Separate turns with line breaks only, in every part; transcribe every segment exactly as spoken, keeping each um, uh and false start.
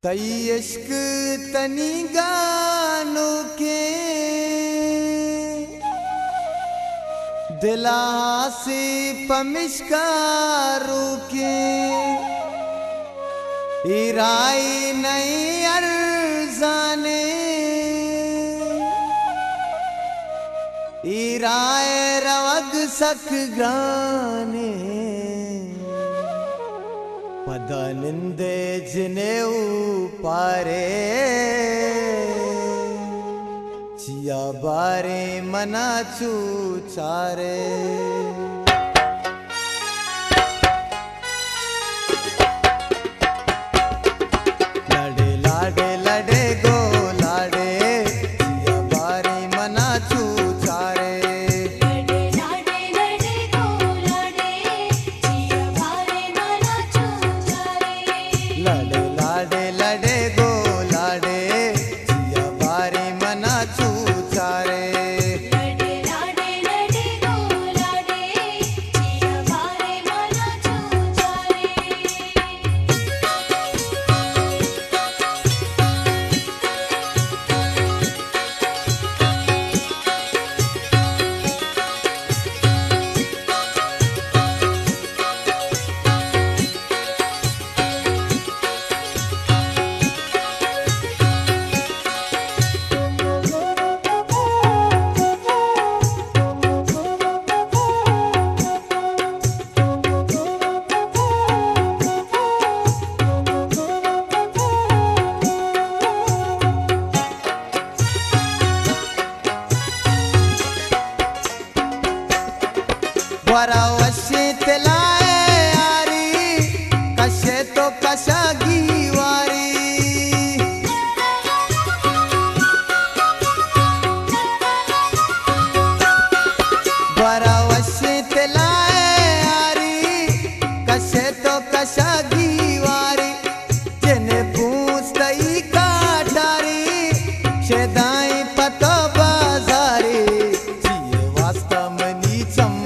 तई इश्क तनी गानो के दिला से पमिशकारो के इराई नहीं अर्जाने इराए रवग सख गाने पदनिंदे जिने पारे चिया बारे मना चू चारे लड़े लाडे लड़े गो लाडे चिया बारे मना चू चारे लड़े लाडे लड़े गो लाडे चिया बारे मना चू चारे वरावशी तिलाए यारी कशे तो कशा गीवारी वरावशी तिलाए यारी कशे तो कशा गीवारी जिन्हें पूछतई काटारी शेदाई पतो बाजारी जिये वास्ता मनी चम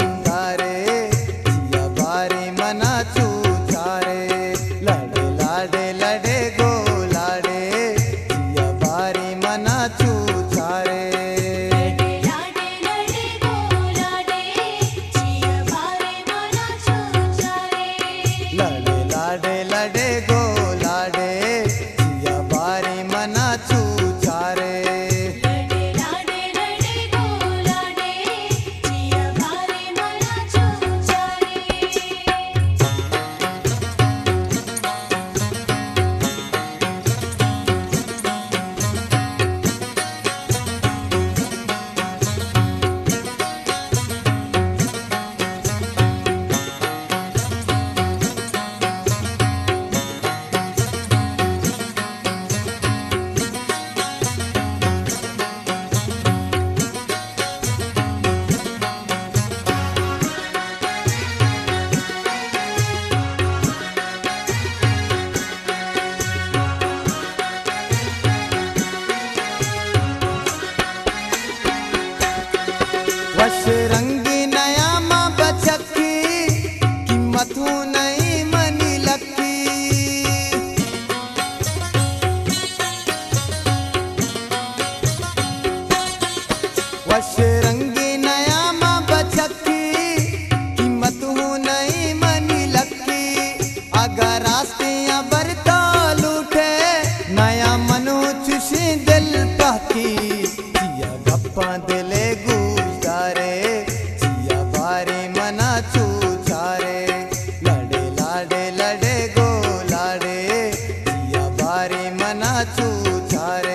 वश रंगी नया माँ बचकी कीमत हूँ नहीं मनी लकी वश रंगी नया माँ बचकी कीमत हूँ नहीं मनी लकी अगर रास्ते बरता लूटे नया मनु चुशी दिल पकी जिया गप्पा दिले गू चिया बारे मना चू चारे लड़े लाडे लड़े गो लाडे चिया बारे मना चू चारे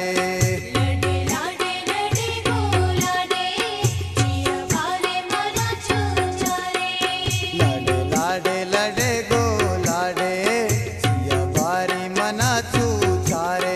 लड़े लाडे लड़े गो लाडे चिया बारे मना चू चारे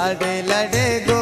लाडे लाडे गो